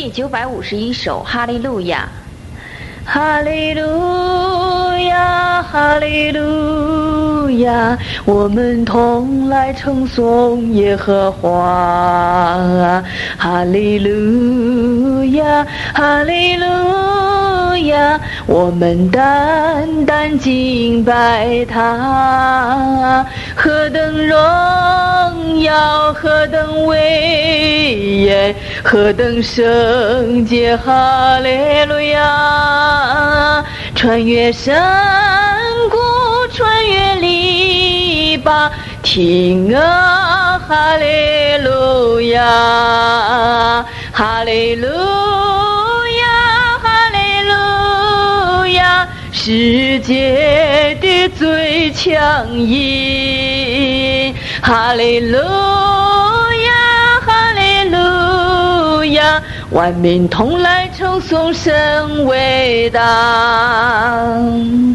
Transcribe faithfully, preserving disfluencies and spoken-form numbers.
第九百五十一首哈利路亚。哈利路亚，哈利路亚，我们同来称颂耶和华。哈利路亚，哈利路亚，我们单单敬拜他。何等荣耀，何等威严，何等圣洁，哈利路亚。穿越山谷，穿越篱笆，听啊，哈利路亚，哈利路亚，哈利路亚，世界的最强音，哈利路亚，哈利路亚，万民同来称颂神伟大。